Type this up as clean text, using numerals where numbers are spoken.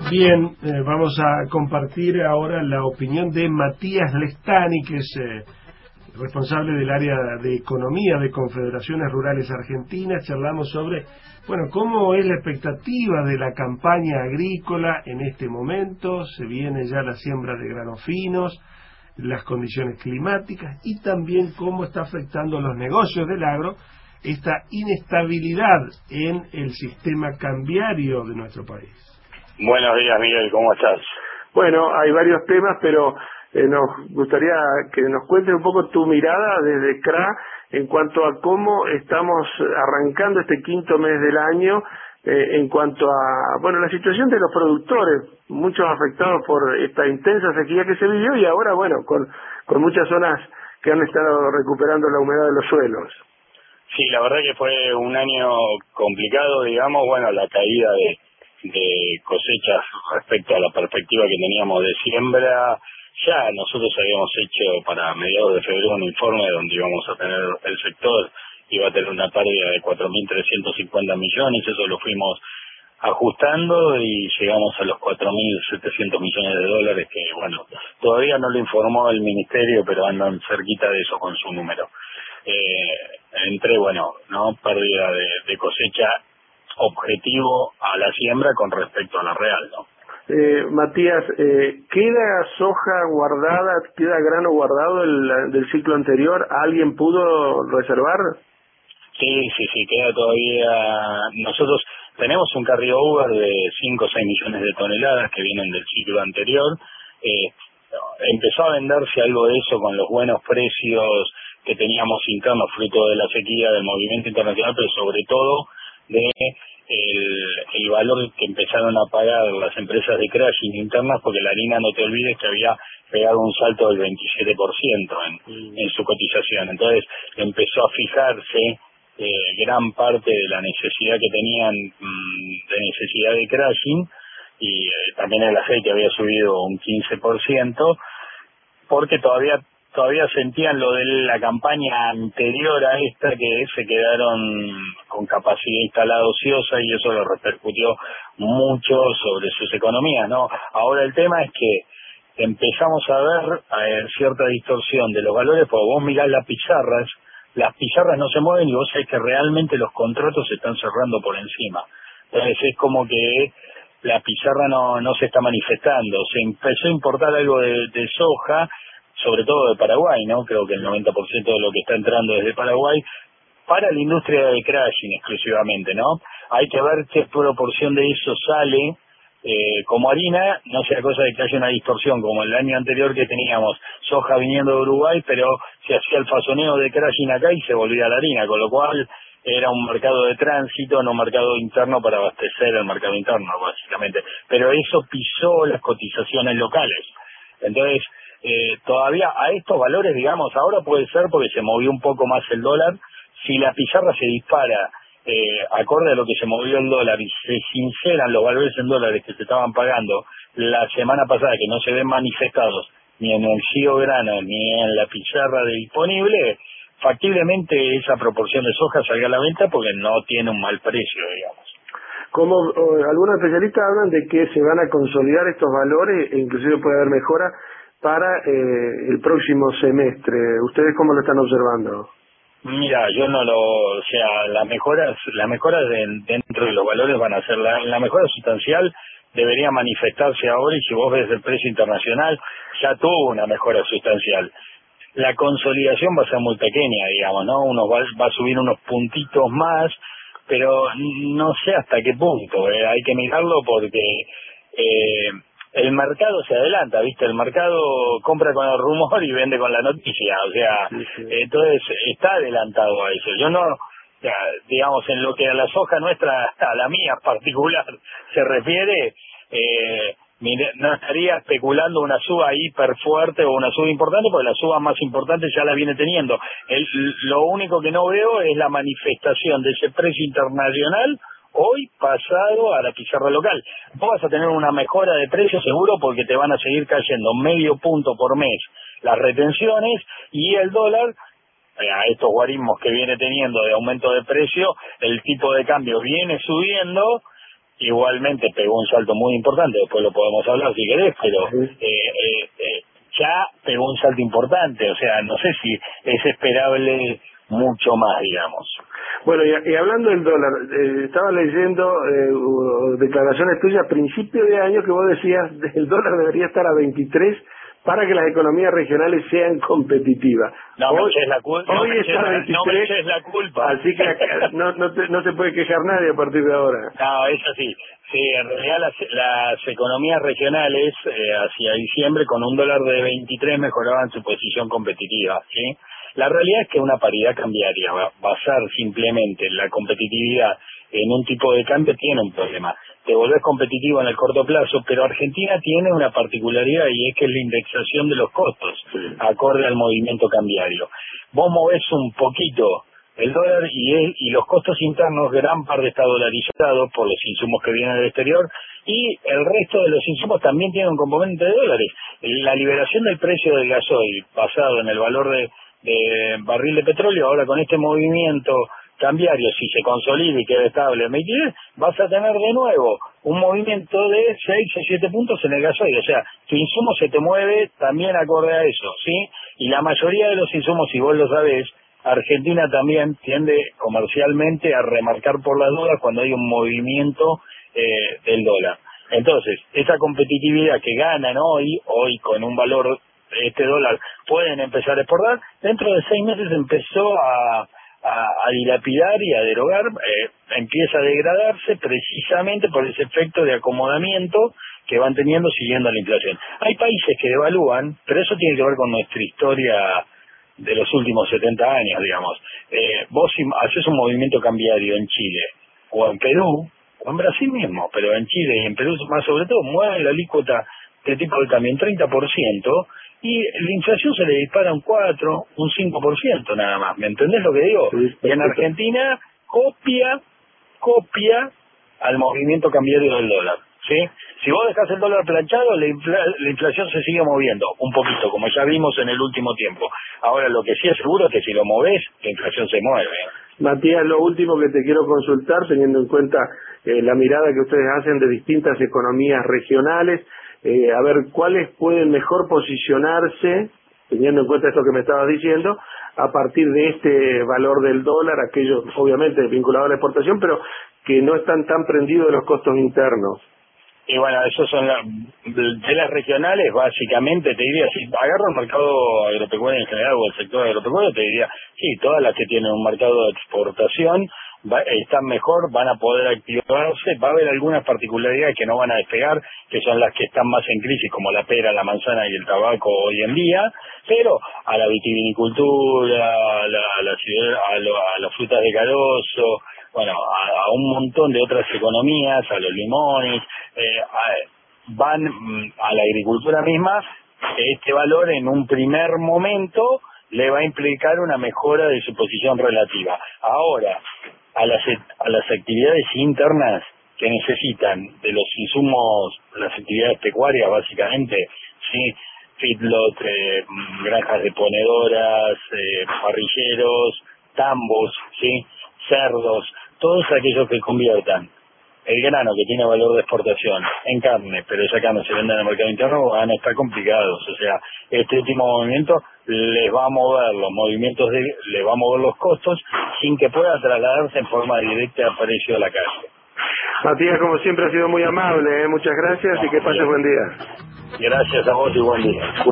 Bien, vamos a compartir ahora la opinión de Matías Lestani, que es responsable del área de economía de Confederaciones Rurales Argentinas. Charlamos sobre, cómo es la expectativa de la campaña agrícola en este momento. Se viene ya la siembra de granos finos, las condiciones climáticas y también cómo está afectando los negocios del agro esta inestabilidad en el sistema cambiario de nuestro país. Buenos días, Miguel, ¿cómo estás? Bueno, hay varios temas, pero nos gustaría que nos cuentes un poco tu mirada desde CRA en cuanto a cómo estamos arrancando este quinto mes del año, en cuanto a, la situación de los productores, muchos afectados por esta intensa sequía que se vivió y ahora, con muchas zonas que han estado recuperando la humedad de los suelos. Sí, la verdad que fue un año complicado, digamos, la caída de cosechas respecto a la perspectiva que teníamos de siembra. Ya nosotros habíamos hecho para mediados de febrero un informe donde íbamos a tener el sector, iba a tener una pérdida de 4.350 millones, eso lo fuimos ajustando y llegamos a los 4.700 millones de dólares que, todavía no lo informó el ministerio, pero andan cerquita de eso con su número. Pérdida de cosecha objetivo a la siembra con respecto a la real, ¿no? Matías, ¿queda soja guardada, queda grano guardado del ciclo anterior? ¿Alguien pudo reservar? Sí, queda todavía. Nosotros tenemos un carryover de 5 o 6 millones de toneladas que vienen del ciclo anterior. Empezó a venderse algo de eso con los buenos precios que teníamos internos, fruto de la sequía, del movimiento internacional, pero sobre todo de el valor que empezaron a pagar las empresas de crushing internas, porque la harina, no te olvides que había pegado un salto del 27% en su cotización. Entonces empezó a fijarse gran parte de la necesidad que tenían de necesidad de crushing, y también el aceite había subido un 15%, porque todavía sentían lo de la campaña anterior a esta, que se quedaron con capacidad instalada ociosa, y eso lo repercutió mucho sobre sus economías, ¿no? Ahora el tema es que empezamos a ver cierta distorsión de los valores, porque vos mirás las pizarras no se mueven y vos sabés que realmente los contratos se están cerrando por encima. Entonces es como que la pizarra no se está manifestando. Se empezó a importar algo de soja, sobre todo de Paraguay, ¿no? Creo que el 90% de lo que está entrando es de Paraguay, para la industria de crushing exclusivamente, ¿no? Hay que ver qué proporción de eso sale como harina, no sea cosa de que haya una distorsión como el año anterior, que teníamos soja viniendo de Uruguay, pero se hacía el fasoneo de crushing acá y se volvía a la harina, con lo cual era un mercado de tránsito, no un mercado interno para abastecer el mercado interno, básicamente. Pero eso pisó las cotizaciones locales. Entonces, todavía a estos valores, digamos, ahora puede ser porque se movió un poco más el dólar. Si la pizarra se dispara acorde a lo que se movió el dólar y se sinceran los valores en dólares que se estaban pagando la semana pasada, que no se ven manifestados ni en el CIO grano ni en la pizarra disponible, factiblemente esa proporción de soja salga a la venta porque no tiene un mal precio, digamos. Como algunos especialistas hablan de que se van a consolidar estos valores e inclusive puede haber mejora para el próximo semestre. ¿Ustedes cómo lo están observando? Mira, yo no o sea, las mejoras dentro de los valores van a ser la mejora sustancial, debería manifestarse ahora, y si vos ves el precio internacional, ya tuvo una mejora sustancial. La consolidación va a ser muy pequeña, digamos, ¿no? Uno va a subir unos puntitos más, pero no sé hasta qué punto. Hay que mirarlo porque el mercado se adelanta, ¿viste? El mercado compra con el rumor y vende con la noticia, o sea, sí. Entonces está adelantado a eso. Yo no, digamos, en lo que a la soja nuestra, a la mía particular, se refiere, no estaría especulando una suba hiper fuerte o una suba importante, porque la suba más importante ya la viene teniendo. Lo único que no veo es la manifestación de ese precio internacional hoy pasado a la pizarra local. Vos vas a tener una mejora de precio seguro, porque te van a seguir cayendo medio punto por mes las retenciones, y el dólar, a estos guarismos que viene teniendo de aumento de precio, el tipo de cambio viene subiendo, igualmente pegó un salto muy importante, después lo podemos hablar si querés, pero ya pegó un salto importante, o sea, no sé si es esperable mucho más, digamos. Bueno, y hablando del dólar, estaba leyendo declaraciones tuyas a principio de año que vos decías que el dólar debería estar a 23 para que las economías regionales sean competitivas. No me eches la culpa. Hoy está a 23, no me eches la culpa. Así que no se puede quejar nadie a partir de ahora. No, eso sí. Sí, en realidad las economías regionales hacia diciembre con un dólar de 23 mejoraban su posición competitiva, ¿sí? La realidad es que una paridad cambiaria, basar simplemente la competitividad en un tipo de cambio tiene un problema. Te volvés competitivo en el corto plazo, pero Argentina tiene una particularidad y es que es la indexación de los costos, acorde al movimiento cambiario. Vos movés un poquito el dólar y los costos internos, gran parte está dolarizado por los insumos que vienen del exterior y el resto de los insumos también tienen un componente de dólares. La liberación del precio del gasoil basado en el valor de barril de petróleo, ahora con este movimiento cambiario, si se consolida y queda estable en 23, vas a tener de nuevo un movimiento de 6 o 7 puntos en el gasoil, o sea, tu insumo se te mueve también acorde a eso, ¿sí? Y la mayoría de los insumos, si vos lo sabés, Argentina también tiende comercialmente a remarcar por las dudas cuando hay un movimiento del dólar. Entonces, esa competitividad que ganan hoy con un valor, este dólar, pueden empezar a exportar, dentro de 6 meses empezó a dilapidar y a derogar, empieza a degradarse precisamente por ese efecto de acomodamiento que van teniendo siguiendo la inflación. Hay países que devalúan, pero eso tiene que ver con nuestra historia de los últimos 70 años, digamos. Vos haces un movimiento cambiario en Chile o en Perú o en Brasil mismo, pero en Chile y en Perú más sobre todo mueven la alícuota de tipo de cambio en 30% y la inflación se le dispara un 4, un 5% nada más. ¿Me entendés lo que digo? Sí, y en Argentina copia al movimiento cambiario del dólar, ¿sí? Si vos dejás el dólar planchado, la inflación se sigue moviendo un poquito, como ya vimos en el último tiempo. Ahora, lo que sí es seguro es que si lo movés, la inflación se mueve. Matías, lo último que te quiero consultar, teniendo en cuenta la mirada que ustedes hacen de distintas economías regionales, a ver, ¿cuáles pueden mejor posicionarse, teniendo en cuenta esto que me estabas diciendo, a partir de este valor del dólar, aquellos obviamente vinculados a la exportación, pero que no están tan prendidos de los costos internos? Y bueno, esos son de las regionales, básicamente, te diría, si agarro el mercado agropecuario en general o el sector agropecuario, te diría, sí, todas las que tienen un mercado de exportación están mejor, van a poder activarse, va a haber algunas particularidades que no van a despegar, que son las que están más en crisis, como la pera, la manzana y el tabaco hoy en día, pero a la vitivinicultura, a las frutas de carozo, bueno, a un montón de otras economías, a los limones, van a la agricultura misma, este valor en un primer momento le va a implicar una mejora de su posición relativa. Ahora, a las actividades internas que necesitan de los insumos, las actividades pecuarias básicamente, sí, feedlot, granjas de ponedoras, parrilleros, tambos, sí, cerdos, todos aquellos que conviertan el grano que tiene valor de exportación en carne, pero esa carne se vende en el mercado interno, van a estar complicados. O sea, este último movimiento les va a mover los movimientos, les va a mover los costos sin que pueda trasladarse en forma directa al precio de la calle. Matías, como siempre, ha sido muy amable, muchas gracias y que pases buen día. Gracias a vos y buen día.